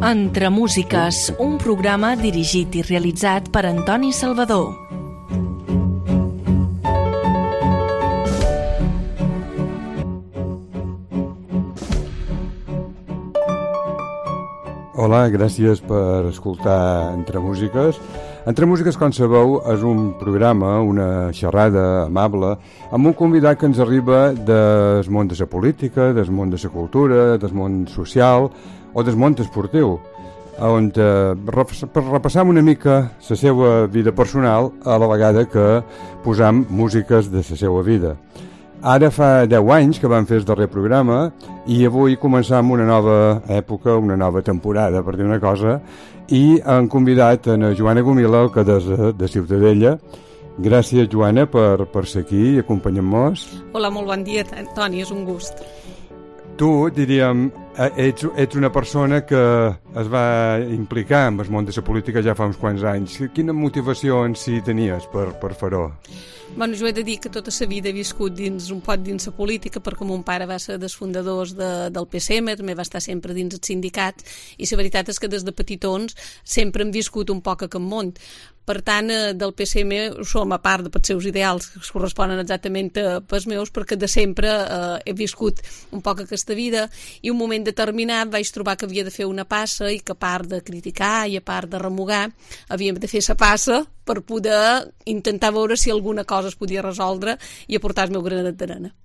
Entre Músiques, un programa dirigit i realitzat per Antoni Salvador. Hola, gràcies per escoltar Entre Músiques. Entre Músiques, com sabeu, és un programa, una xerrada amable, amb un convidat que ens arriba del món de la política, del món de la cultura, del món social o del món esportiu, on per repassar una mica la seva vida personal a la vegada que posam músiques de la seva vida. Ara fa 10 anys que vam fer el darrer programa i avui començam una nova època, una nova temporada, per dir una cosa, i han convidat a Joana Gomila, alcaldessa de Ciutadella. Gràcies, Joana, per ser aquí i acompanyar-nos. Hola, molt bon dia, Toni, és un gust. Tu, diríem, ets una persona que es va implicar en el món de la política ja fa uns quants anys. Quina motivació en si tenies per fer-ho? Bueno, jo he de dir que tota la vida he viscut un pot dins la política, perquè mon pare va ser dels fundadors del PSM, també va estar sempre dins el sindicat, i la veritat és que des de petitons sempre hem viscut un poc aquest món. Per tant, del PSM som, a part de pels seus ideals, que es corresponen exactament pels meus, perquè de sempre he viscut un poc aquesta vida, i un moment determinat vaig trobar que havia de fer una passa i que a part de criticar i a part de remugar, havíem de fer la passa per poder intentar veure si alguna cosa es podia resoldre i aportar el meu granet d'arena.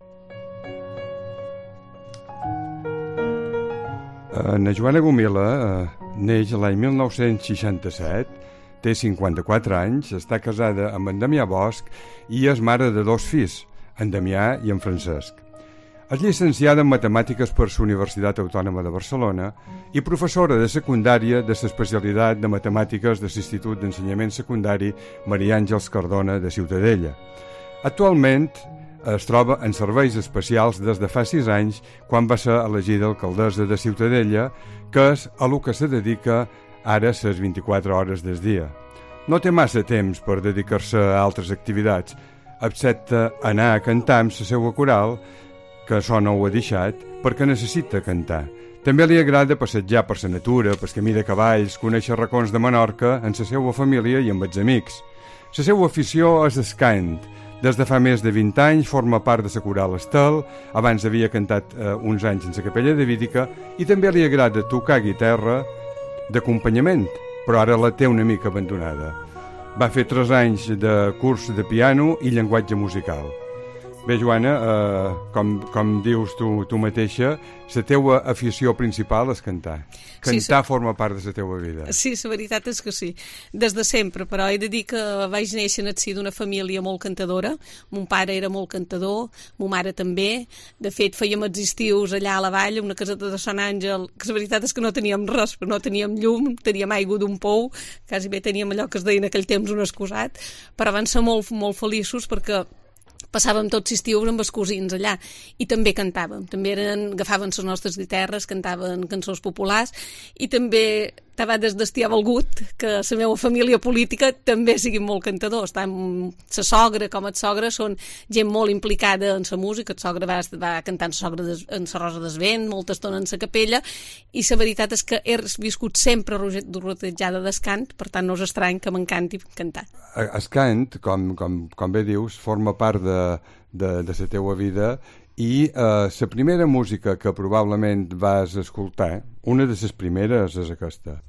Na Joana Gomila neix l'any 1967, té 54 anys, està casada amb en Damià Bosch i és mare de 2 fills, en Damià i en Francesc. És llicenciada en Matemàtiques per la Universitat Autònoma de Barcelona i professora de secundària de l'especialitat de Matemàtiques de l'Institut d'Ensenyament Secundari Maria Àngels Cardona de Ciutadella. Actualment es troba en serveis especials des de fa 6 anys, quan va ser elegida alcaldessa de Ciutadella, que és a lo que se dedica ara les 24 hores del dia. No té massa temps per dedicar-se a altres activitats, excepte anar a cantar amb la seva coral, que això no ho ha deixat, perquè necessita cantar. També li agrada passejar per la natura, pel camí de cavalls, conèixer racons de Menorca amb la seva família i amb els amics. La seva afició és el cant. Des de fa més de 20 anys forma part de la coral Estel, abans havia cantat uns anys en la capella de Vídica, i també li agrada tocar guitarra d'acompanyament, però ara la té una mica abandonada. Va fer 3 anys de curs de piano i llenguatge musical. Bé, Joana, com dius tu mateixa, la teua afició principal és cantar. Cantar forma part de la teua vida. Sí, la veritat és que sí. Des de sempre, però he de dir que vaig néixer en el si d'una família molt cantadora. Mon pare era molt cantador, mon mare també. De fet, fèiem els estius allà a la vall, una caseta de Sant Àngel, que la veritat és que no teníem res, no teníem llum, teníem aigua d'un pou, quasi bé teníem allò que es deia en aquell temps un excusat, però van ser molt, molt feliços perquè passàvem tots estius amb els cosins allà i també cantàvem, també agafaven les nostres guitarres, cantaven cançons populars i també estava des d'estia valgut que la meva família política també siguin molt cantadors, tant la sogra com el sogre són gent molt implicada en la música. El sogre va cantant en la Rosa del Vent, molta estona en la capella, i la veritat és que he viscut sempre rodejada d'escant, per tant no és estrany que m'encanti cantar. El cant, com bé dius, forma part de la teua vida, i la primera música que probablement vas escoltar, una de les primeres és aquesta.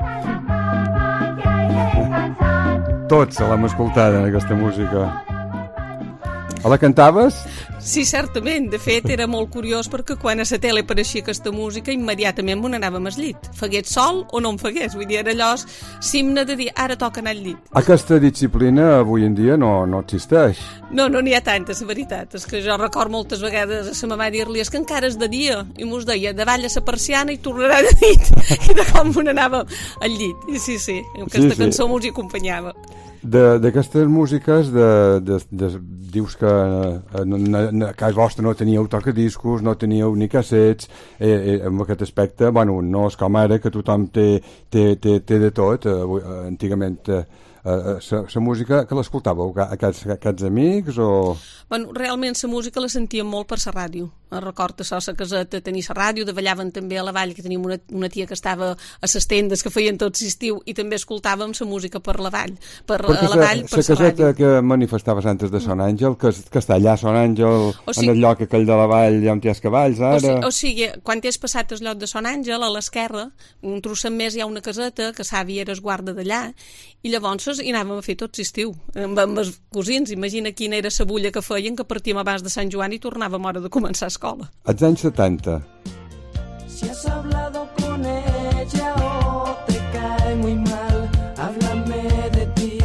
Tots l'hem escoltada, aquesta música. La cantaves? Sí, certament. De fet, era molt curiós perquè quan a la tele apareixia aquesta música, immediatament me n'anàvem al llit. Fagués sol o no em fagués. Vull dir, era allò simne de dir, ara toca anar al llit. Aquesta disciplina avui en dia no existeix. No n'hi ha tantes, la veritat. És que jo recordo moltes vegades a sa mamà dir-li és que encara és de dia. I mos deia, davall a la persiana i tornarà de nit. I de com me n'anàvem al llit. I sí, aquesta cançó mos hi acompanyava. D'aquestes músiques dius que a casa vostra no teníeu tocadiscos, no teníeu ni cassets, en aquest aspecte, bueno, no és com ara que tothom té de tot. Antigament la música que l'escoltàveu a aquests amics o... Bueno, realment la música la sentíem molt per la ràdio. record això, a la caseta tenia la ràdio, balaven també a la vall, que teníem una tia que estava a les tendes que feien tot l'estiu i també escoltàvem la música per la vall, per la vall, per la caseta ràdio. que manifestaves antes de Son Àngel, que està allà a Son Àngel, en el lloc aquell de la vall on hi ha els cavalls, ara... O sigui, quan has passat el lloc de Son Àngel, a l'esquerra, un trosset més hi ha una caseta, que Sàvia era esguarda d'allà, i llavors hi anàvem a fer tot l'estiu, amb els cosins. Imagina quina era la bulla que feien, que partíem abans de Sant Joan i tornàvem a hora de començar escola. Als anys 70. Si has hablado con ella o te cae muy mal, háblame de ti,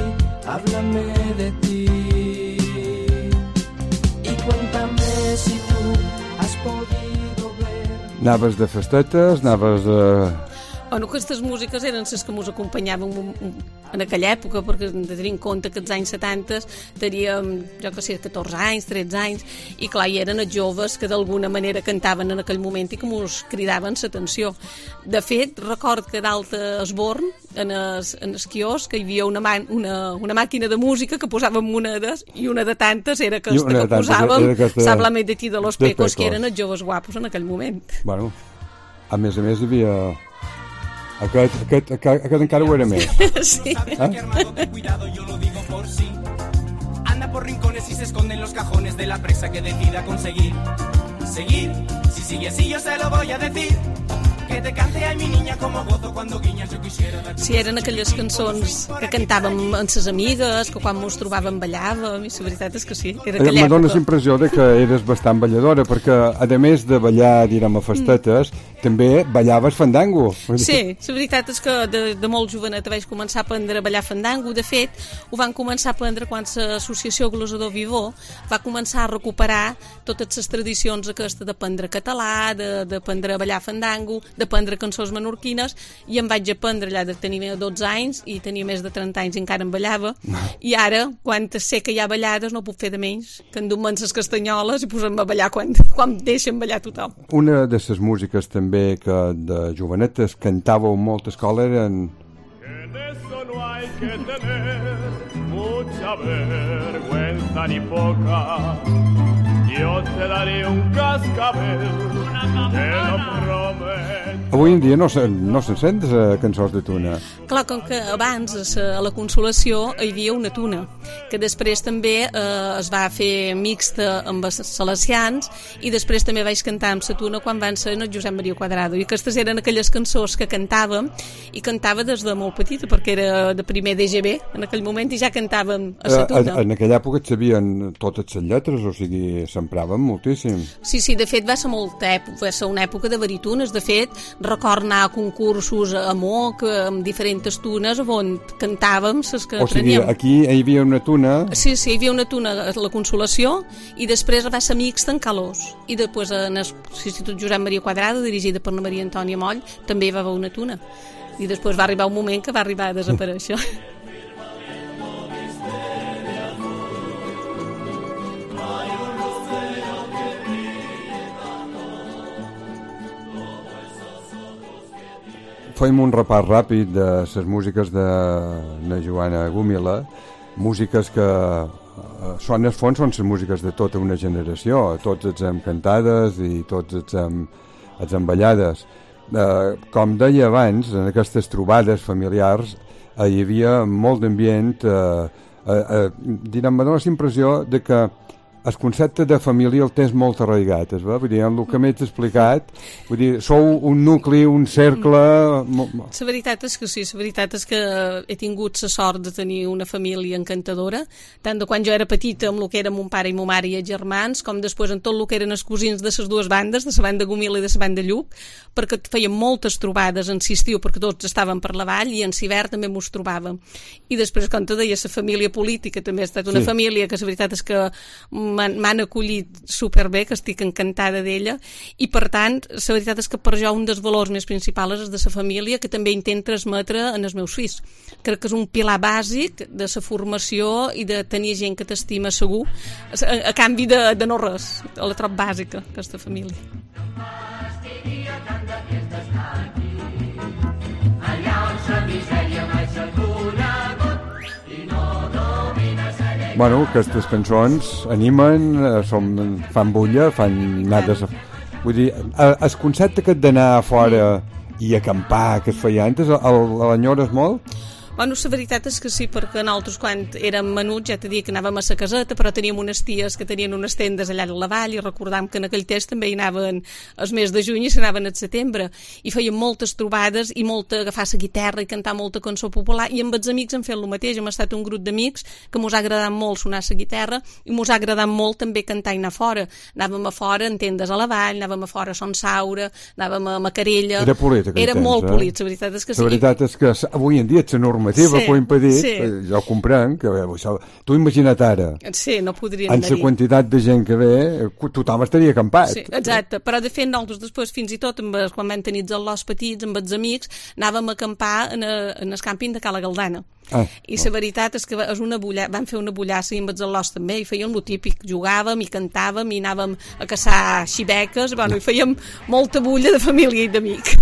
y cuéntame si tú has podido ver. Anaves de festetes, anaves de... Bueno, aquestes músiques eren les que ens acompanyaven en aquella època, perquè hem de tenir en compte que als anys 70 teníem, jo que sé, 14 anys, 13 anys, i clar, hi eren els joves que d'alguna manera cantaven en aquell moment i que ens cridaven l'atenció. De fet, record que dalt a Esborn, en el quiosc, que hi havia una màquina de música que posàvem monedes, i una de tantes era aquesta que posàvem, Háblame de ti de los Pecos, que eren els joves guapos en aquell moment. Bueno, a més hi havia... Aquest encara ho era més. Sí. Anda por rincones y se esconde en los cajones de la presa que decida conseguir. Seguir, si sigue así yo se lo voy a decir. Que te cante a mi niña como gozo cuando guiñas yo quisiera. Si eren aquelles cançons que cantàvem amb ses amigues, que quan ens trobàvem ballàvem, i la veritat és que sí, era aquella època. M'adona la impressió de que eres bastant balladora, perquè a més de ballar, direm, a festetes, també ballaves fandango. Sí, la veritat és que de molt joveneta vaig començar a aprendre a ballar fandango. De fet, ho van començar a aprendre quan l'associació Glosador Vivó va començar a recuperar totes les tradicions aquesta d'aprendre català, d'aprendre a ballar fandango, d'aprendre cançons menorquines, i em vaig aprendre allà de tenir 12 anys i tenia més de 30 anys i encara em ballava, i ara, quan sé que hi ha ballades, no puc fer de menys que endur-me les castanyoles i posar-me a ballar quan deixen ballar tothom. Una de les músiques també que de jovenetes cantàveu molt a escola eren... En eso no hay que tener mucha vergüenza ni poca. Yo te daré un cascabel, te lo prometo. Avui en dia no se'n sent cançons de tuna. Clar, com que abans a la Consolació hi havia una tuna, que després també es va fer mixta amb els salesians, i després també vaig cantar amb la tuna quan van ser el Josep Maria Quadrado, i aquestes eren aquelles cançons que cantàvem, i cantava des de molt petita, perquè era de primer d'EGB en aquell moment, i ja cantàvem a la tuna. En aquella època et sabien totes les lletres, o sigui, s'empraven moltíssim. Sí, de fet va ser una època de baritunes. De fet, record anar a concursos a Moc, amb diferents tunes, on cantàvem les que O apreníem. sigui, aquí hi havia una tuna... Sí, hi havia una tuna a la Consolació, i després va ser mixta en Calós. I després en l'Institut Josep Maria Quadrado, dirigida per la Maria Antònia Moll, també hi va haver una tuna. I després va arribar un moment que va arribar a desaparèixer. Fem un repàs ràpid de les músiques de na Joana Gúmila, músiques que són les fonts, són les músiques de tota una generació, tots els hem cantades i tots els hem ballades. Com deia abans, en aquestes trobades familiars hi havia molt d'ambient, m'ha donat la impressió de que el concepte de família el tens molt arraigat, vull dir, en el que m'he explicat, vull dir, sou un nucli, un cercle... La veritat és que sí, la veritat és que he tingut la sort de tenir una família encantadora, tant de quan jo era petita amb el que era mon pare i mon mare i els germans, com després en tot el que eren els cosins de les dues bandes, de la banda Gúmila i de la banda Lluc, perquè fèiem moltes trobades en l'estiu, perquè tots estàvem per la vall, i en l'hivern també mos trobàvem. I després, com te deia, la família política també ha estat una família que la veritat és que m'han acollit superbé, que estic encantada d'ella, i per tant, la veritat és que per jo un dels valors més principals és de la família, que també intent transmetre en els meus fills. Crec que és un pilar bàsic de la formació i de tenir gent que t'estima segur, a canvi de no res, la trob bàsica, aquesta família. Bueno, aquestes cançons animen, fan bulla, fan anades... Vull dir, el concepte aquest d'anar a fora i acampar que es feia antes, l'enyores molt? Bueno, la veritat és que sí, perquè nosaltres quan érem menuts, ja t'he dit que anàvem a la caseta, però teníem unes ties que tenien unes tendes allà a la vall i recordam que en aquell temps també hi anaven el mes de juny i s'anaven al setembre i feien moltes trobades i agafar la guitarra i cantar molta cançó popular i amb els amics hem fet el mateix, hem estat un grup d'amics que mos ha agradat molt sonar la guitarra i mos ha agradat molt també cantar i anar fora. Anàvem a fora en tendes a la vall, anàvem a fora a Son Saura, anàvem a Macarella. Era polit aquell temps, molt polit, la veritat és que sí. La veritat és que avui en dia ets normativa que ho ha impedit, jo ho comprenc, que tu imagina't ara, no podrien en la quantitat de gent que ve, tothom estaria acampat. Sí, exacte, però de fet nosaltres després, fins i tot, quan vam tenir els lots petits, amb els amics, anàvem a acampar en el càmping de Cala Galdana. I la veritat és que vam fer una bullassa i amb els al·lòs també, i fèiem el típic, jugàvem i cantàvem i anàvem a caçar xiveques, i fèiem molta bulla de família i d'amics.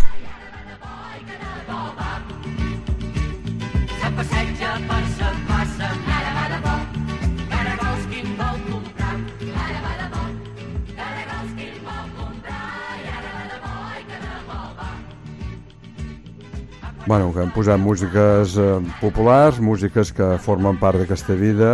Passeja per sa plaça, ara va de bo, caragols qui en vol comprar, ara va de bo, caragols qui en vol comprar, i ara va de bo, ai que de bo va. Bueno, que hem posat músiques populars, músiques que formen part d'aquesta vida.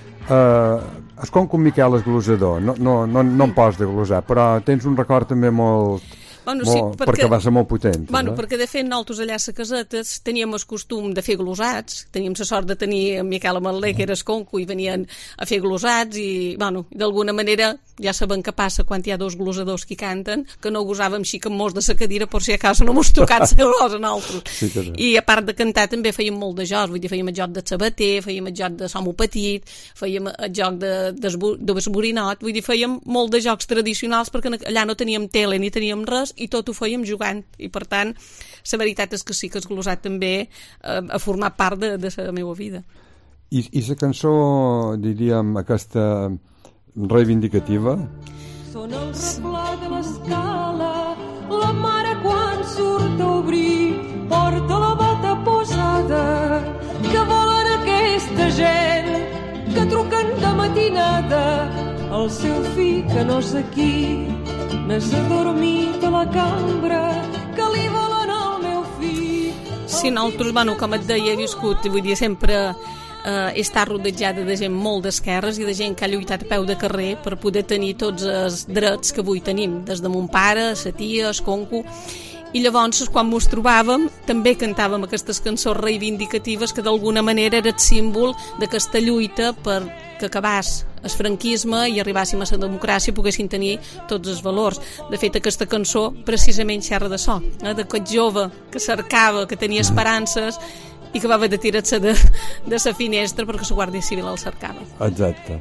És com que Miquel és glosador, no em pots de glosar, però tens un record també molt... sí, perquè va ser molt potent. Perquè de fet nosaltres allà a la caseta teníem el costum de fer glosats, teníem la sort de tenir en Miquel Ametler, que era esconco, i venien a fer glosats i d'alguna manera ja sabem què passa quan hi ha dos glosadors que canten, que no gosàvem així com mos de la cadira per si a casa no mos tocat la glosa a nosaltres. Sí, I a part de cantar també fèiem molt de jocs, vull dir, fèiem el joc de sabater, fèiem el joc de Som-ho petit, fèiem el joc d'esborinot, vull dir, fèiem molt de jocs tradicionals perquè allà no teníem tele ni teníem res i tot ho fèiem jugant, i per tant la veritat és que sí que el glosat també ha format part de la meva vida. I la cançó, diríem, aquesta reivindicativa? Són el reflà de l'escala, la mare quan surt a obrir porta la bata posada, que volen aquesta gent que truquen de matinada el seu fill que no sé qui n'és adormit a la cambra que li volen al meu fill. Sí, nosaltres, com et deia, he viscut, vull dir, sempre he estat rodejada de gent molt d'esquerres i de gent que ha lluitat a peu de carrer per poder tenir tots els drets que avui tenim, des de mon pare, sa tia, el conco. I llavors, quan mos trobàvem, també cantàvem aquestes cançons reivindicatives que d'alguna manera era el símbol d'aquesta lluita per que acabàs el franquisme i arribàssim a la democràcia i poguessin tenir tots els valors. De fet, aquesta cançó precisament xerra d'això, d'aquest jove que cercava, que tenia esperances i que va haver de tirar-se de la finestra perquè la Guàrdia Civil el cercava. Exacte.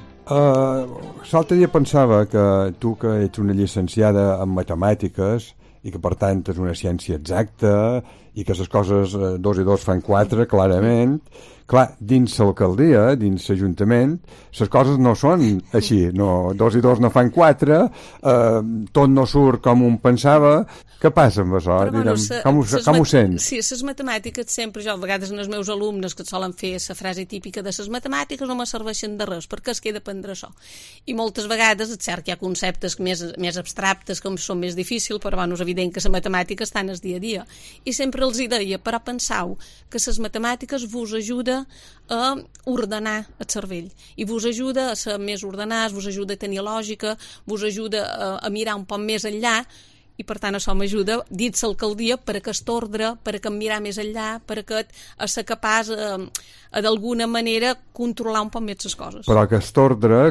L'altre dia pensava que tu, que ets una llicenciada en matemàtiques i que per tant és una ciència exacta i que les coses 2 i 2 fan 4 clarament, clar, dins l'alcaldia, dins l'Ajuntament, les coses no són així, no, 2 i 2 no fan 4, tot no surt com un pensava. Què passa amb això? Com ho sents? Sí, les matemàtiques sempre, jo a vegades en els meus alumnes que solen fer la frase típica de les matemàtiques no me serveixen de res, perquè es queda aprendre això. I moltes vegades, és cert que hi ha conceptes més abstractes que són més difícils, però és evident que la matemàtica està en el dia a dia. I sempre els hi deia, però penseu que les matemàtiques vos ajuda a ordenar el cervell i vos ajuda a ser més ordenats, vos ajuda a tenir lògica, vos ajuda a mirar un poc més enllà, i per tant això m'ajuda dins l'alcaldia per aquest ordre, per a mirar més enllà, per a ser capaç d'alguna manera controlar un poc més les coses. Però aquest ordre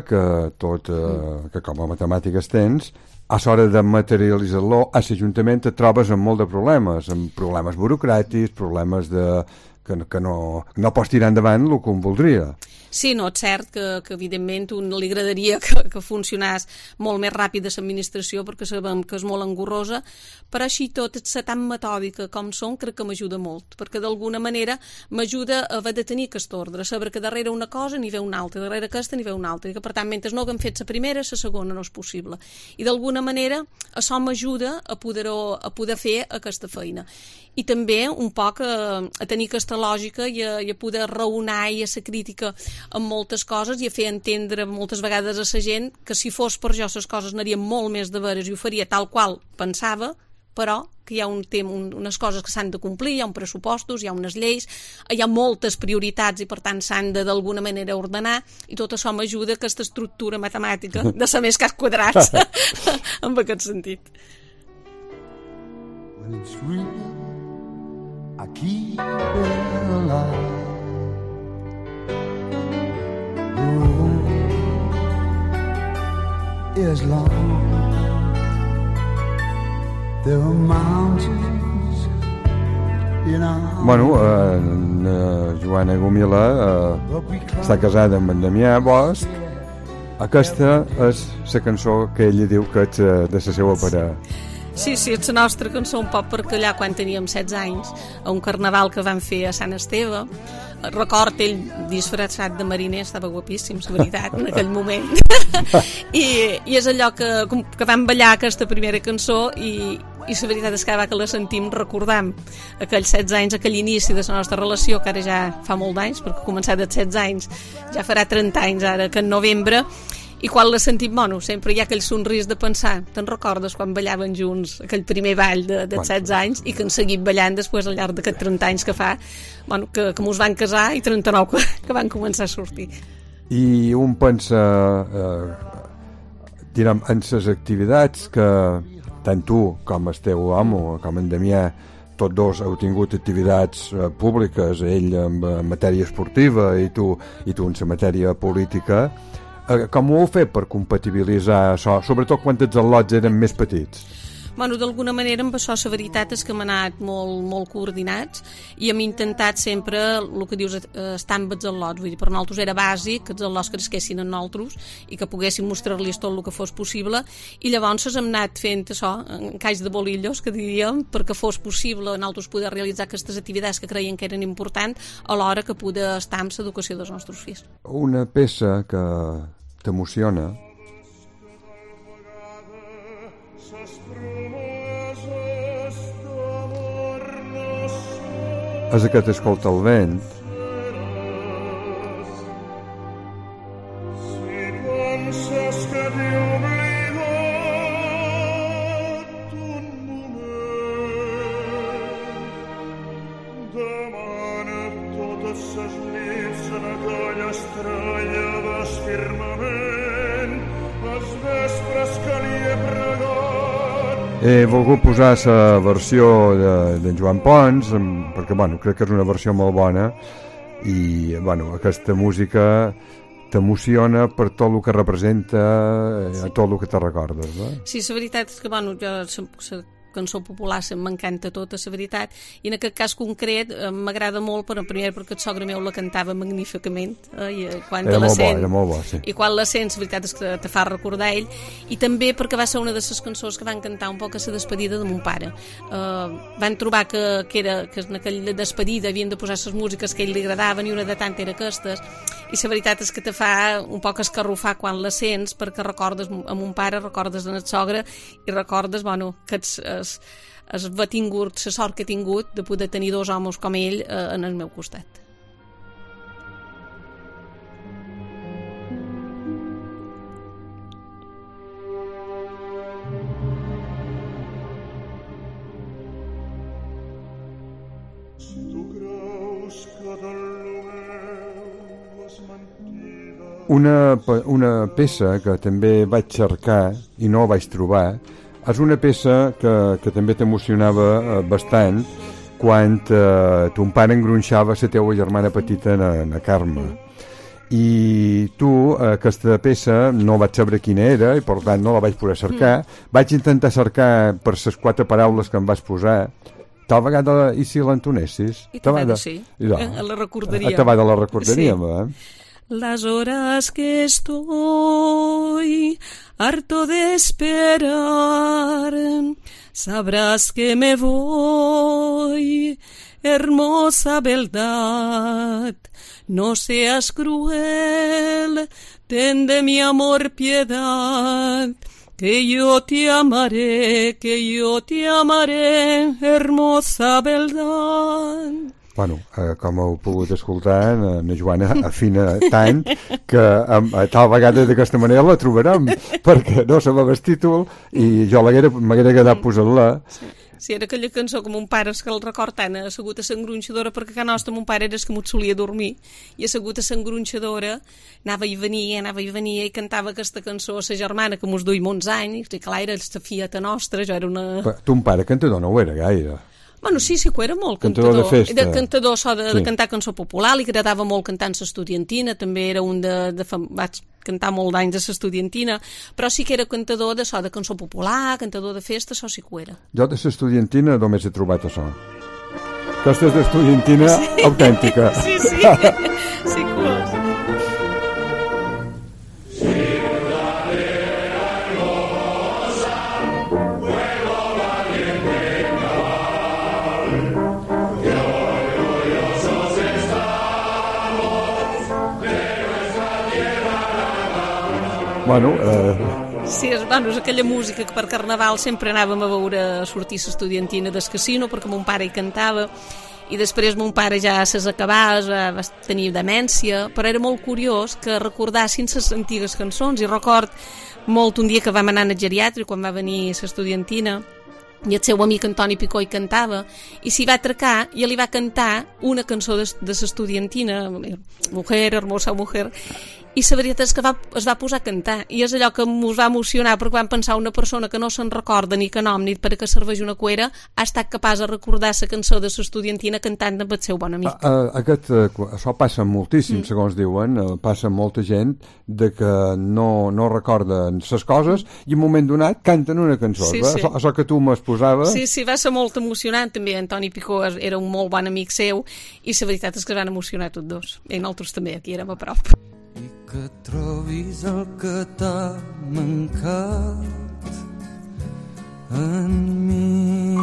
que com a matemàtiques tens, a l'hora de materialitzar-lo a l'Ajuntament et trobes amb molt de problemes, amb problemes burocràtics, problemes que no pots tirar endavant el que un voldria. Sí, no, és cert que evidentment li agradaria que funcionés molt més ràpid a l'administració perquè sabem que és molt engorrosa, però així tot, ser tan metòdica com són, crec que m'ajuda molt, perquè d'alguna manera m'ajuda a haver de tenir aquest ordre, saber que darrere una cosa n'hi ve una altra, darrere aquesta n'hi ve una altra, i que per tant, mentre no haguem fet la primera, la segona no és possible. I d'alguna manera això m'ajuda a poder fer aquesta feina. i també un poc a tenir aquesta lògica i a poder raonar i a ser crítica amb moltes coses i a fer entendre moltes vegades a la gent que si fos per jo les coses anarien molt més de veres i ho faria tal qual pensava, però que hi ha unes coses que s'han de complir, hi ha uns pressupostos, hi ha unes lleis, hi ha moltes prioritats i per tant s'han de d'alguna manera ordenar i tot això m'ajuda a aquesta estructura matemàtica de saber més cas quadrats en aquest sentit. When it's real, I keep it alive. The road is long. There are mountains in our... Bueno, Joana Gomila està casada amb en Damià Bosch. Aquesta és la cançó que ella diu que és de la seva parella. Sí, és la nostra cançó un poc perquè allà quan teníem 16 anys, a un carnaval que van fer a Sant Esteve, record ell disfressat de mariner, estava guapíssim, la veritat, en aquell moment. I és allò que vam ballar aquesta primera cançó i la veritat és que ara que la sentim recordam aquells 16 anys, aquell inici de la nostra relació, que ara ja fa molt d'anys, perquè ha començat als 16 anys, ja farà 30 anys ara que en novembre, i quan la sentim, bueno, sempre hi ha aquell somrís de pensar, te'n recordes quan ballaven junts aquell primer ball de 16 anys i que han seguit ballant després al llarg d'aquests 30 anys que fa, bueno, que mos van casar i 39 que van començar a sortir. I un pensa direm, en les activitats que tant tu com el teu home, com en Damià, tots dos heu tingut activitats públiques, ell en matèria esportiva i tu en la matèria política. Com ho heu fet per compatibilitzar això, sobretot quan els al·lots eren més petits? Bueno, d'alguna manera amb això la veritat és que hem anat molt coordinats i hem intentat sempre el que dius estar amb els al·lots, vull dir, per nosaltres era bàsic que els al·lots cresquessin en nosaltres i que poguéssim mostrar-los tot el que fos possible i llavors hem anat fent això en caix de bolillos, que diríem, perquè fos possible nosaltres poder realitzar aquestes activitats que creien que eren importants alhora que poder estar amb l'educació dels nostres fills. Una peça que t'emociona és aquest Escolta el vent. Si penses que t'he oblidat un moment, demana't totes ses nits en aquella estrella del firmament, els vespres que li he pregat. He volgut posar la versió de Joan Pons perquè bueno, crec que és una versió molt bona i bueno, aquesta música t'emociona per tot el que representa, tot el que te recordes, no? Sí, la veritat és que bueno, jo cançó popular m'encanta tota, la veritat, i en aquest cas concret m'agrada molt, però primer perquè el sogre meu la cantava magníficament, i quan era molt bo, sí. I quan la sents, la veritat és que te fa recordar ell, i també perquè va ser una de les cançons que van cantar un poc a la despedida de mon pare. Van trobar que en aquella despedida havien de posar les músiques que a ell li agradaven, i una de tant era aquestes, i la veritat és que te fa un poc escarrufar quan la sents, perquè recordes a mon pare, recordes en el sogre, i recordes, bueno, que ha tingut la sort que he tingut de poder tenir dos homes com ell en el meu costat. Si tu creus que del meu és mentida... Una peça que també vaig cercar i no vaig trobar és una peça que també t'emocionava bastant quan ton pare engronxava la teua germana petita, na Carme. I tu, aquesta peça, no vaig saber quina era i per tant no la vaig poder cercar. Vaig intentar cercar per les 4 paraules que em vas posar. Tal vegada, i si l'entonessis? I tal sí, la recordaríem. Tal vegada la recordaríem, sí. Las horas que estoy harto de esperar, sabrás que me voy, hermosa beldad. No seas cruel, ten de mi amor piedad, que yo te amaré, hermosa beldad. Bueno, com heu pogut escoltar, na Joana afina tant que tal vegada d'aquesta manera la trobarem, perquè no sabem el títol i jo m'haguera quedat posant-la. Sí, era aquella cançó que mon pare, és que el record tant, ha assegut a s'engronxadora, perquè a casa nostra mon pare era que m'ho solia dormir, i assegut a s'engronxadora, anava i venia, i cantava aquesta cançó a sa germana, que mos duia molts anys, i clar, era la fieta nostra, jo era una... Però ton pare cantador no ho era gaire. Bueno, sí que era molt cantador. Cantador de festa. Cantador de cantar cançó popular, li agradava molt cantar en s'estudiantina, també era un vaig cantar molt d'anys a s'estudiantina, però sí que era cantador de cançó popular, cantador de festa, això sí que ho era. Jo de s'estudiantina només he trobat això. Aquesta és d'estudiantina autèntica. Sí, sí que ho és. Bueno, sí, és aquella música que per Carnaval sempre anàvem a veure sortir s'estudiantina del casino, perquè mon pare hi cantava, i després mon pare ja ses acabava, va tenir demència, però era molt curiós que recordassin les antigues cançons, i record molt un dia que vam anar a geriàtric, quan va venir s'estudiantina, i el seu amic Antoni Picó hi cantava, i s'hi va atracar i li va cantar una cançó de s'estudiantina, Mujer, hermosa mujer, i la veritat és que es va posar a cantar, i és allò que ens va emocionar, perquè vam pensar una persona que no se'n recorda ni que nom ni per a què serveix una cuera ha estat capaç de recordar la cançó de s'estudiantina cantant amb el seu bon amic. Això passa moltíssim, segons diuen, passa molta gent de que no recorden les coses i en un moment donat canten una cançó. Sí. Això que tu m'exposaves... Sí, va ser molt emocionant, també Antoni Picó era un molt bon amic seu, i la veritat és que es van emocionar tots dos, i nosaltres també, aquí érem a prop. I que trobis el que t'ha mancat en mi.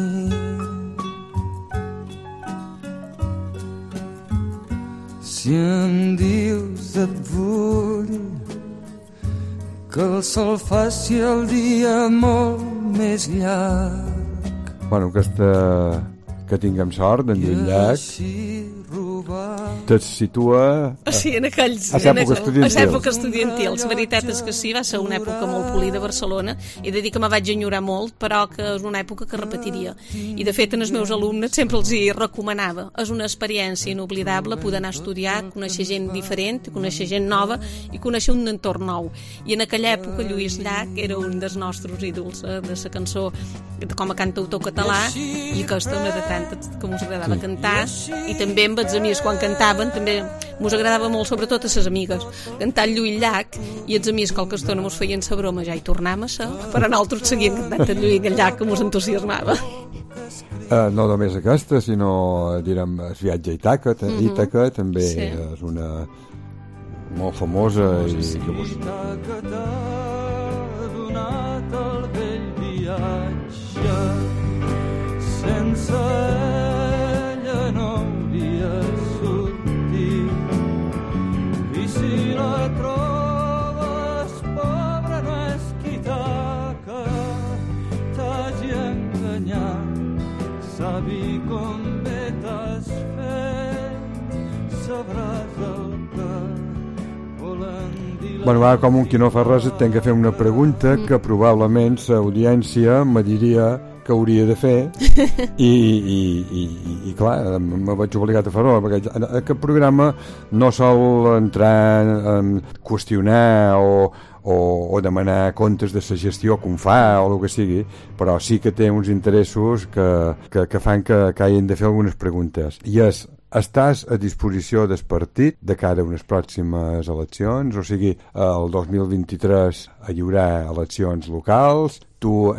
Si em dius et vull, que el sol faci el dia molt més llarg. Bueno, que tinguem sort, en Lluís Llach te situa en les èpoques estudiantils. La veritat és que sí, va ser una època molt polida a Barcelona, i de dir que me vaig enyorar molt, però que és una època que repetiria. I de fet, als meus alumnes sempre els hi recomanava. És una experiència inoblidable poder anar a estudiar, conèixer gent diferent, conèixer gent nova i conèixer un entorn nou. I en aquella època Lluís Llach era un dels nostres ídols, de la cançó com a cantautor català, i aquesta una de tantes que mos agradava cantar, i també amb els amics quan cantaven també mos agradava molt, sobretot a ses amigues, cantar Lluís Llach, i els amics qualque estona mos feien sa broma, ja hi tornàvem a ser, però nosaltres seguíem cantant el Lluís Llach, que mos entusiasmava. No només aquesta, sinó direm el viatge a Ítaca, Ítaca també és una molt famosa i que vos... Que t'ha donat el vell viatge, sense ella no hauria sortit. I si la trobes pobra no és qui Ítaca t'hagi enganyat, sabi com bé t'has fet, sabràs el que volen dir. Bueno, va, com un qui no fa res, et tenc que fer una pregunta que probablement l'audiència me diria que hauria de fer i clar, me vaig obligat a fer-ho, perquè aquest programa no sol entrar en qüestionar o demanar comptes de la gestió com fa o el que sigui, però sí que té uns interessos que fan que hagin de fer algunes preguntes. I estàs a disposició del partit de cara a unes pròximes eleccions? O sigui, el 2023 hi haurà eleccions locals, tu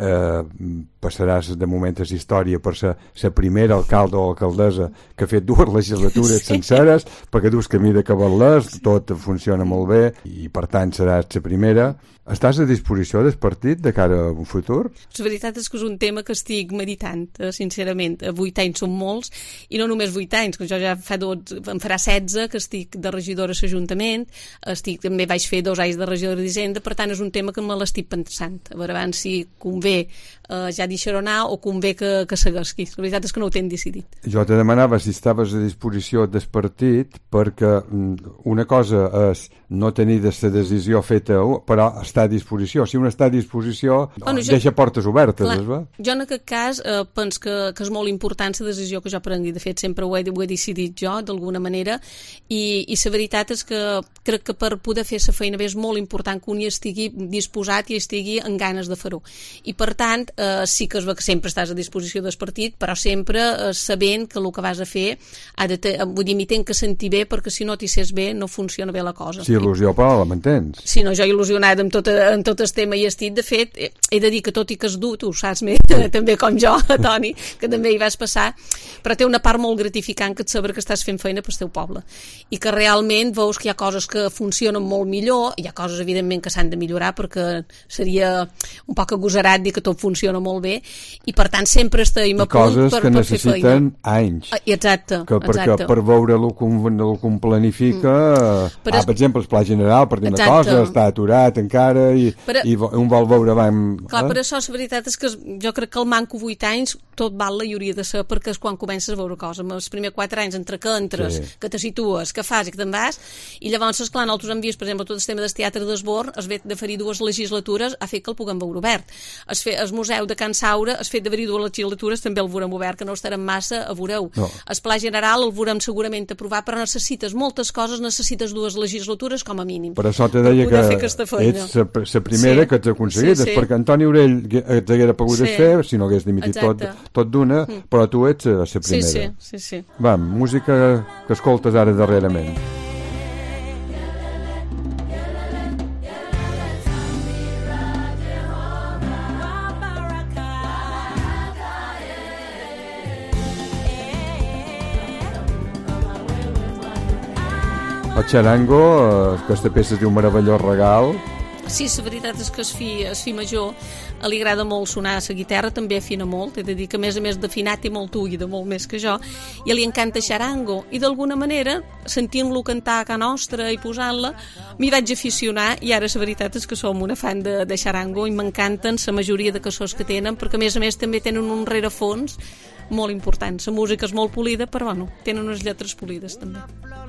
passaràs de moment a la història per ser la primera alcalde o alcaldessa que ha fet 2 legislatures senceres, perquè dus camí de cavalers, tot funciona molt bé i per tant seràs la primera. Estàs a disposició del partit de cara a un futur? La veritat és que és un tema que estic meditant, sincerament. 8 anys són molts, i no només 8 anys, que jo ja fa 12, em farà 16 que estic de regidora a l'Ajuntament, també vaig fer 2 anys de regidora d'Hisenda, per tant és un tema que me l'estic pensant, a veure abans si convé ja deixar-ho anar o convé que segueixi. La veritat és que no ho tenc decidit. Jo te demanava si estaves a disposició del partit, perquè una cosa és no tenir la decisió feta, però estar a disposició. Si un està a disposició, deixa portes obertes. Clar, jo en aquest cas penso que és molt important la decisió que jo prengui. De fet, sempre ho he decidit jo, d'alguna manera, i la veritat és que crec que per poder fer la feina bé és molt important que un hi estigui disposat i estigui en ganes de fer-ho. I per tant, sí que es veu que sempre estàs a disposició del partit, però sempre sabent que el que vas a fer vull dir, m'hi tenc que sentir bé, perquè si no t'hi sents bé no funciona bé la cosa. Si il·lusió, però la mantens. Sí, no, jo il·lusionada amb tot el tema hi estic. De fet, he de dir que tot i que és dur, tu ho saps més, també com jo, Toni, que també hi vas passar, però té una part molt gratificant que et saber que estàs fent feina pel teu poble i que realment veus que hi ha coses que funcionen molt millor, hi ha coses evidentment que s'han de millorar, perquè seria un poc agosarat dir que tot funciona molt bé, i per tant sempre estem a punt per fer feina. I coses que necessiten anys. Exacte. Perquè per veure el que un planifica, per exemple, el Pla General, per dir una cosa, està aturat encara i un vol veure abans. Clar, per això la veritat és que jo crec que el manco 8 anys tot val la i hauria de ser, perquè és quan comences a veure coses. En els primers 4 anys, entre que entres, que te situes, que fas i que te'n vas, i llavors, esclar, nosaltres hem vist, per exemple, tot el tema del teatre d'Esbor, es fet de fer 2 legislatures, ha fet que el puguem veure obert. El Museu de Can Saura, es fet d'haver-hi 2 legislatures, també el veurem obert, que no estarem massa a veure-ho. El Pla General el veurem segurament aprovar, però necessites moltes coses, necessites 2 legislatures com a mínim. Per això te deia que ets la primera que ets aconseguit, perquè Antoni Aurell ets haguera pogut fer, si no hagués dimitit tot d'una, però tu ets la primera. Sí. Va, música que escoltes ara darrerament. El Charango, aquesta peça es diu Meravellós Regal. Sí, la veritat és que el fi major li agrada molt sonar a la guitarra, també afina molt, he de dir que a més d'afinar té molt ull, de molt més que jo, i li encanta Charango, i d'alguna manera, sentint-lo cantar a casa nostra i posant-la, m'hi vaig aficionar, i ara la veritat és que som una fan de Charango i m'encanten la majoria de cançons que tenen, perquè a més també tenen un rerefons molt important. La música és molt polida, però bueno, tenen unes lletres polides també.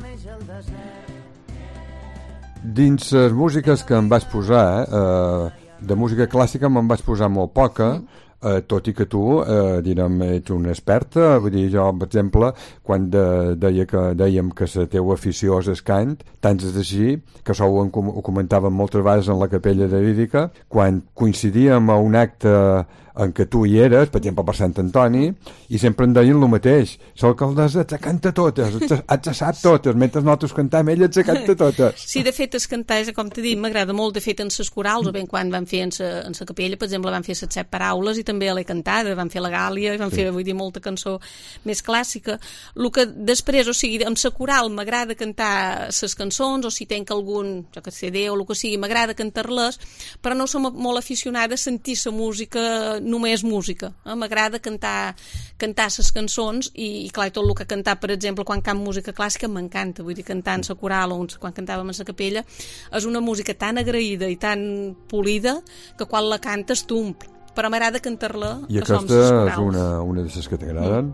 Dins les músiques que em vas posar, de música clàssica me'n vas posar molt poca, tot i que tu, ets una experta. Vull dir, jo, per exemple, quan dèiem que la teva afició és el cant, tant és així, que això ho comentàvem moltes vegades en la capella de Lírica, quan coincidíem a un acte en què tu hi eres, per exemple per Sant Antoni, i sempre em deien el mateix: l'alcaldessa te canta totes, et sap totes, mentre nosaltres cantem, ella et canta totes. Sí, de fet, es cantar, com t'he dit, m'agrada molt. De fet, en ses corals, o bé quan van fer en sa capella, per exemple, van fer les 7 paraules i també l'he cantada, van fer la Gàlia, van fer, vull dir, molta cançó més clàssica. El que després, o sigui, amb sa coral m'agrada cantar ses cançons, o si tenc algun, jo que sé, o el que sigui, m'agrada cantar-les, però no som molt aficionada a sentir sa música, només música. M'agrada cantar ses cançons i clar, tot el que cantar, per exemple, quan canto música clàssica m'encanta, vull dir, cantar en sa coral o quan cantàvem a sa capella, és una música tan agraïda i tan polida que quan la cantes t'omple, però m'agrada cantar-la. I aquesta és una de les que t'agraden?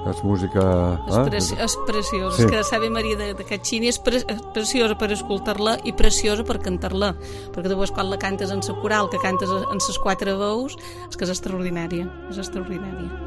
és música... És preciosa, Sí. és que Ave Maria de Caccini és preciosa per escoltar-la i preciosa per cantar-la, perquè després quan la cantes en sa coral, que cantes en ses 4 veus, és que és extraordinària, és extraordinària.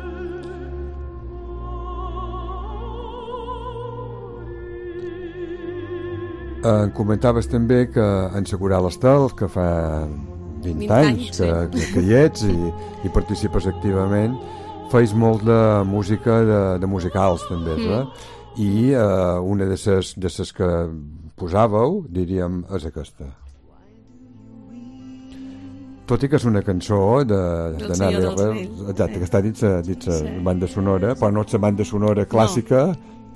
Comentaves també que en sa coral Estel, que fa 20 anys que hi ets i participes activament, feis molt de música, de musicals també, i una de ses que posàveu, diríem, és aquesta. Tot i que és una cançó de Senyor dels Anells. Exacte, que està dins la banda sonora, però no és la banda sonora clàssica.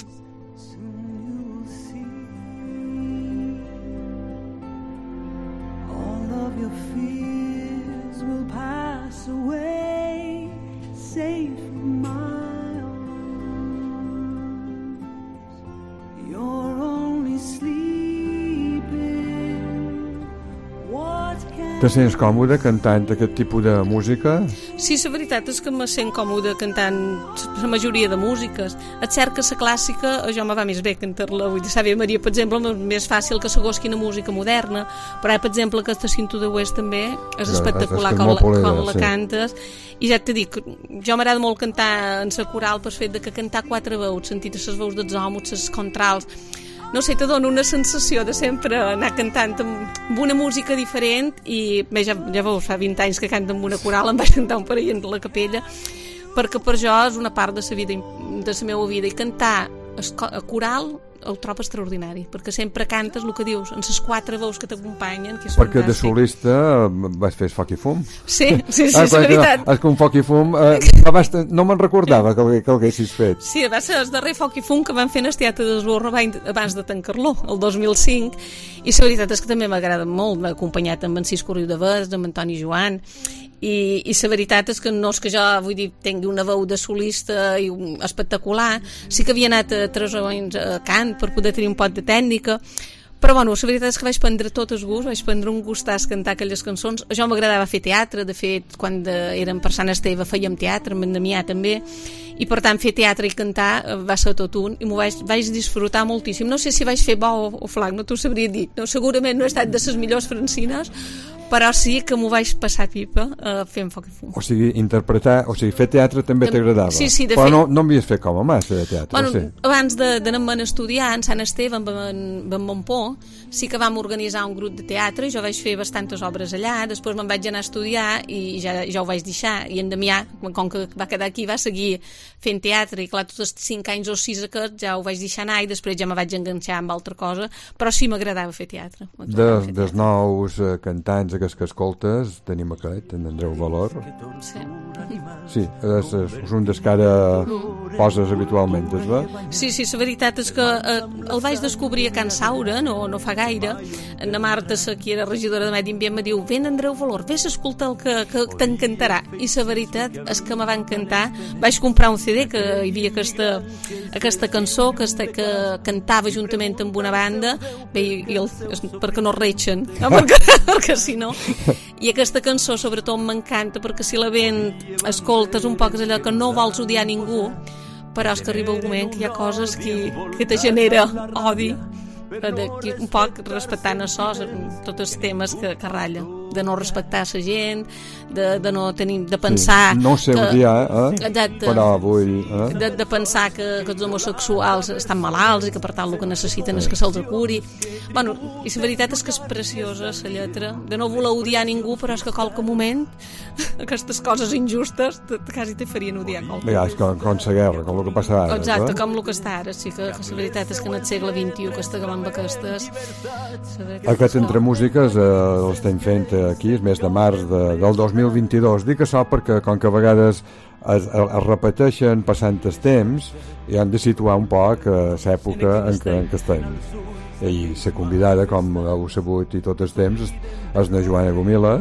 Te sents còmode cantant aquest tipus de música? Sí, la veritat és que me sent còmode cantant la majoria de músiques. És cert que la clàssica a jo me va més bé cantar-la. Vull dir, Ave Maria, per exemple, és més fàcil que segons quina música moderna, però per exemple aquesta Cinto de West també és espectacular quan la cantes. I ja t'he dit, jo m'agrada molt cantar en la coral per fet de que cantar 4 veus, sentir les veus dels homes, les contrals, no sé, te dona una sensació de sempre anar cantant amb una música diferent i bé, ja veus, fa 20 anys que canto amb una coral, em vaig cantar un parell a la capella, perquè per jo és una part de la vida, de la meva vida, i cantar a coral ho trobo extraordinari, perquè sempre cantes el que dius, en les 4 veus que t'acompanyen, que és perquè fantàstic. De solista vas fer Foc i Fum. Sí, és veritat. És que un Foc i Fum no me'n recordava que l'haguessis fet. Sí, va ser el darrer Foc i Fum que van fer en el Teatre d'Esborra abans de tancar-lo, el 2005, i la veritat és que també m'agrada molt, m'ha acompanyat amb en Cisco Riu de Bes, amb Antoni Joan, i la veritat és que no és que jo, vull dir, tingui una veu de solista espectacular, sí que havia anat a 3 anys a cant per poder tenir un pot de tècnica, però bueno, la veritat és que vaig prendre tot el gust, vaig prendre un gustàs cantar aquelles cançons. A jo m'agradava fer teatre, de fet, quan érem per Sant Esteve fèiem teatre, amb en Damià també, i per tant fer teatre i cantar va ser tot un, i m'ho vaig disfrutar moltíssim. No sé si vaig fer bo o flac, no t'ho sabria dir, no, segurament no he estat de les millors francines, però sí que m'ho vaig passar pipa fent Foc i Fum. O sigui, fer teatre també t'agradava. Sí, de però fet... no havies fet com a massa de teatre. Bueno, sí. Abans d'anar-me'n a estudiar en Sant Esteve, amb en Montpó, sí que vam organitzar un grup de teatre, jo vaig fer bastantes obres allà, després me'n vaig anar a estudiar i ja ho vaig deixar, i en Damià, com que va quedar aquí, va seguir fent teatre, i clar, tots els 5 anys o 6 aquests ja ho vaig deixar anar, i després ja me vaig enganxar amb altra cosa, però sí m'agradava fer teatre. Dels nous cantants que escoltes, tenim aquest, en Andreu Valor. Sí, és un dels que ara poses habitualment, és va? Sí, la veritat és que el vaig descobrir a Can Saura, no fa gaire. La Marta, qui era regidora de Medi Ambient, me diu, ven Andreu Valor, vés a escoltar el que t'encantarà. I la veritat és que me va encantar. Vaig comprar un CD que hi havia aquesta cançó que cantava juntament amb una banda, bé, perquè no reixen, perquè si no... I aquesta cançó sobretot m'encanta perquè si la escoltes un poc és allò que no vols odiar ningú, però és que arriba un moment que hi ha coses que te genera odi, un poc respectant això, tots els temes que ratllen, de no respectar la gent, de no tenir, de pensar... Sí, no sé odiar, exacte, però vull... De pensar que els homosexuals estan malalts i que per tant el que necessiten és que se'ls curi. Bueno, i la veritat és que és preciosa la lletra, de no voler odiar ningú, però és que a qualque moment aquestes coses injustes quasi te farien odiar qualque. Ja, és com la guerra, com el que passa ara. Exacte, com el que està ara, sí que la veritat és que en el segle XXI que estem amb aquestes... Aquest Entre Músiques l'estem fent aquí, és mes de març del 2022. Dic això perquè com que a vegades es repeteixen passant el temps i han de situar un poc l'època en què estem. I la convidada, com heu sabut i tot el temps, és na Joana Gomila.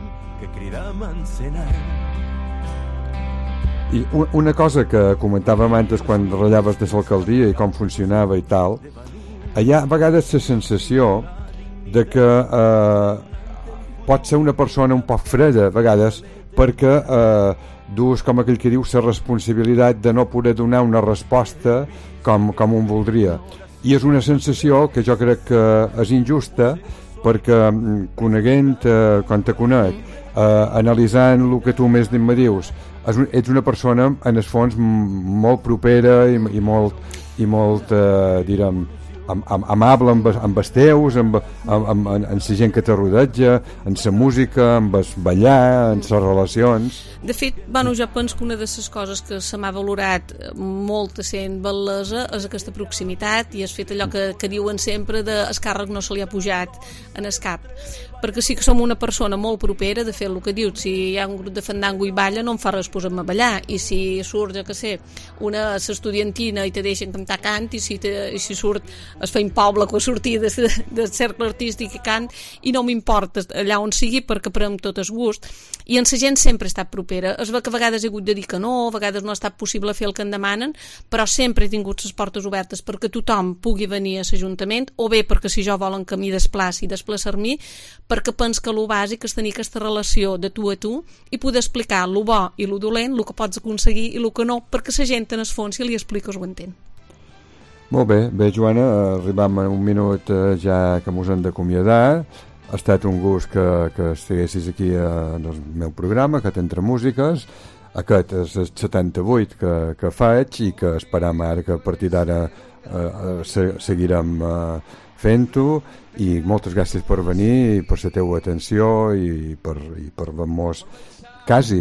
I una cosa que comentàvem antes quan ratllaves de l'alcaldia i com funcionava i tal, hi ha a vegades la sensació de que pot ser una persona un poc freda a vegades perquè dus, com aquell que diu, la responsabilitat de no poder donar una resposta com un voldria. I és una sensació que jo crec que és injusta, perquè coneguent, quan te conec, analitzant el que tu més me dius, ets una persona, en el fons, molt propera i molt direm, amable amb els teus, amb la gent que te rodeja, amb la música, amb el ballar, amb les relacions. De fet, bueno, jo penso que una de les coses que se m'ha valorat molt sent bellesa és aquesta proximitat i has fet allò que diuen sempre de el càrrec no se li ha pujat en el cap, perquè sí que som una persona molt propera. De fet, el que dius, si hi ha un grup de fandango i balla no em fa res posar-me a ballar, i si surt, jo que sé, una estudiantina i te deixen cantar cant, i si surt es feim poble que sortir del cercle artístic i cant, i no m'importa allà on sigui perquè prem tot el gust, i en la gent sempre he estat propera. Es ve que a vegades he hagut de dir que no, a vegades no ha estat possible fer el que em demanen, però sempre he tingut les portes obertes perquè tothom pugui venir a l'Ajuntament, o bé perquè si jo volen que m'hi desplaci, desplaçar-m'hi, perquè penso que el bàsic és tenir aquesta relació de tu a tu i poder explicar el bo i el dolent, el que pots aconseguir i el que no, perquè la gent en el fons, si li expliques, ho entén. Molt bé, Joana, arribam a un minut ja que mos hem d'acomiadar. Ha estat un gust que estiguessis aquí en el meu programa, aquest Entre Músiques. Aquest és el 78 que faig i que esperam ara que a partir d'ara seguirem fent-ho, i moltes gràcies per venir i per la teua atenció i per haver-nos quasi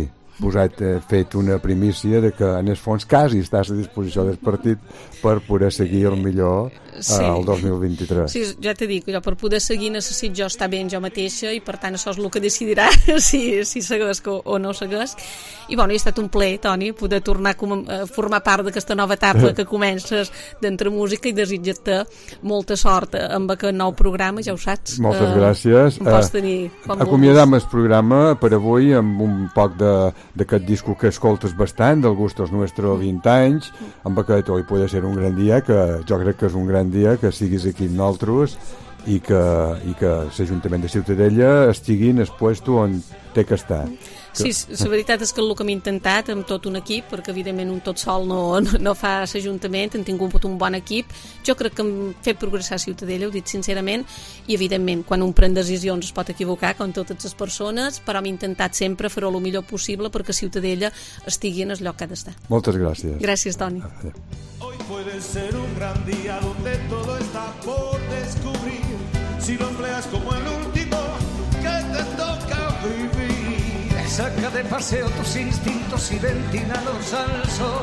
fet una primícia de que en el fons quasi estàs a disposició del partit per poder seguir el millor el 2023. Sí, ja t'he dit, jo per poder seguir necessito jo estar bé jo mateixa, i per tant això és el que decidirà si seguesc o no seguesc. I bueno, ha estat un plaer, Toni, poder tornar a formar part d'aquesta nova etapa que comences d'Entre Música, i desitjar-te molta sort amb aquest nou programa, ja ho saps. Moltes gràcies. Em pots tenir quan acomiadam el programa per avui amb un poc d'aquest disco que escoltes bastant, del Gustos Nuestro 20 anys, amb aquest Hoy Puede Ser un Gran Dia, que jo crec que és un gran dia que siguis aquí amb nosaltres i que l'Ajuntament de Ciutadella estigui en el puesto on té que estar. Sí, la veritat és que el que hem intentat amb tot un equip, perquè evidentment un tot sol no fa l'Ajuntament, hem tingut un bon equip. Jo crec que hem fet progressar Ciutadella, ho dic sincerament, i evidentment quan un pren decisions es pot equivocar, com totes les persones, però hem intentat sempre fer-ho el millor possible perquè Ciutadella estigui en el lloc que ha d'estar. Moltes gràcies. Gràcies, Toni. Hoy puede ser un gran día donde todo está por descubrir, si lo empleas como el último que te toca vivir. Saca de paseo tus instintos y ventilados al sol,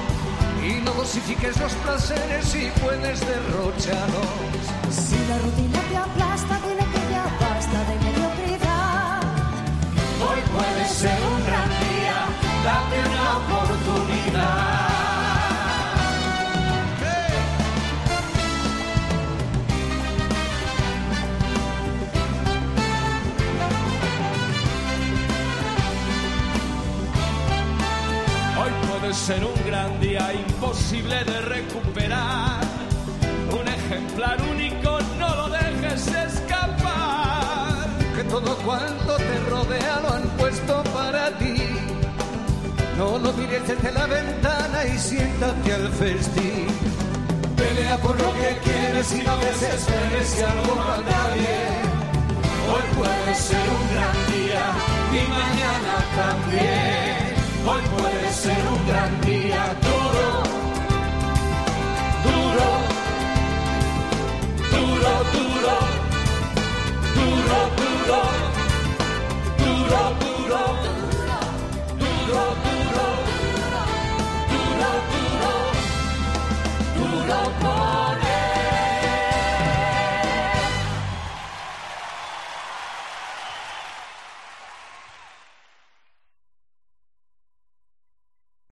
y no dosifiques los placeres si puedes derrocharlos. Si la rutina te aplasta, dile que ya basta de mediocridad. Hoy puede ser un gran día, date una oportunidad. Puede ser un gran día imposible de recuperar, un ejemplar único, no lo dejes escapar. Que todo cuanto te rodea lo han puesto para ti. No lo mires desde la ventana y siéntate al festín. Pelea por lo que quieres y no desesperes si algo no anda bien.